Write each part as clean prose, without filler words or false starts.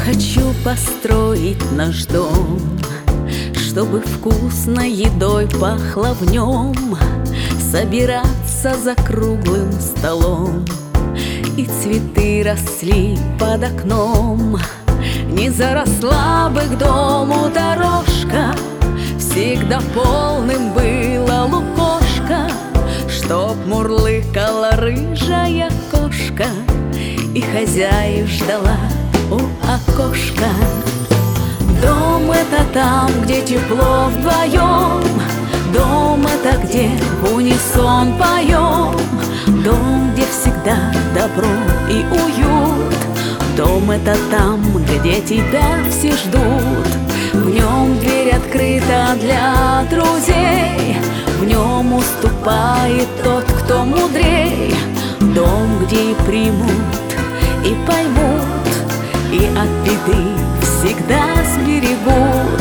Хочу построить наш дом, чтобы вкусной едой пахло в нем, собираться за круглым столом, и цветы росли под окном. Не заросла бы к дому дорожка, всегда полным было лукошко, чтоб мурлыкала рыжая кошка и хозяев ждала у окошка. Дом — это там, где тепло вдвоем, дом — это где в унисон поем, дом, где всегда добро и уют, дом — это там, где тебя все ждут. В нем дверь открыта для друзей, в нем уступает тот, кто мудрей. Дом, где и примут, и поймут, и от беды всегда сберегут.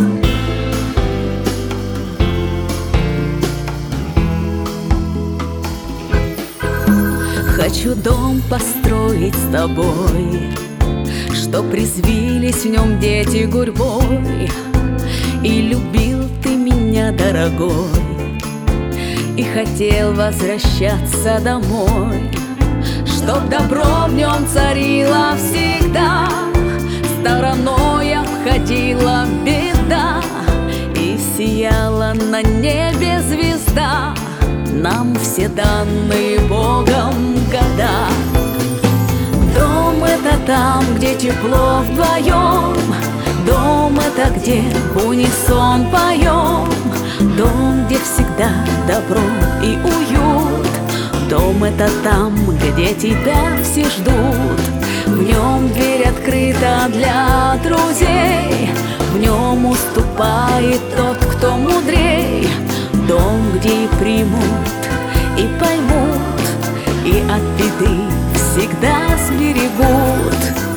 Хочу дом построить с тобой, чтоб резвились в нем дети гурьбой, и любил ты меня, дорогой, и хотел возвращаться домой, чтоб добро в нем царило всегда, стороной обходила беда, и сияла на небе звезда, нам все данные Богом года. Дом — это там, где тепло вдвоем, дом — это где в унисон поем, дом, где всегда добро и уют, дом — это там, где тебя все ждут. В нем дверь открыта для друзей, в нем уступает тот, кто мудрей. Дом, где и примут, и поймут, и от беды всегда сберегут.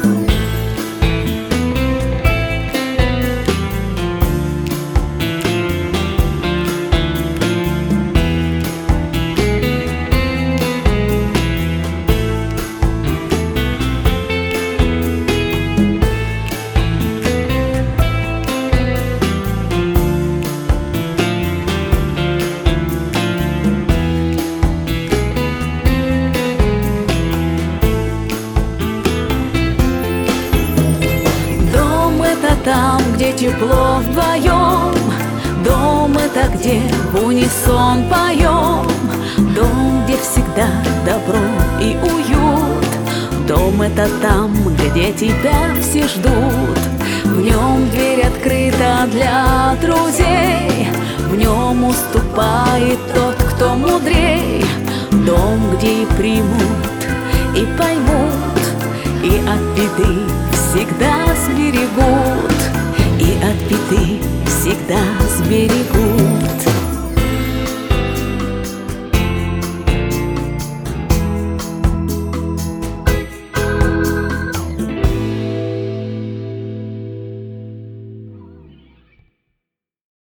Там, где тепло вдвоем, дом — это где в унисон поем, дом, где всегда добро и уют, дом — это там, где тебя все ждут. В нем дверь открыта для друзей, в нем уступает тот, кто мудрей. Дом, где и примут, и поймут, и от беды всегда сберегут, и от беды всегда сберегут.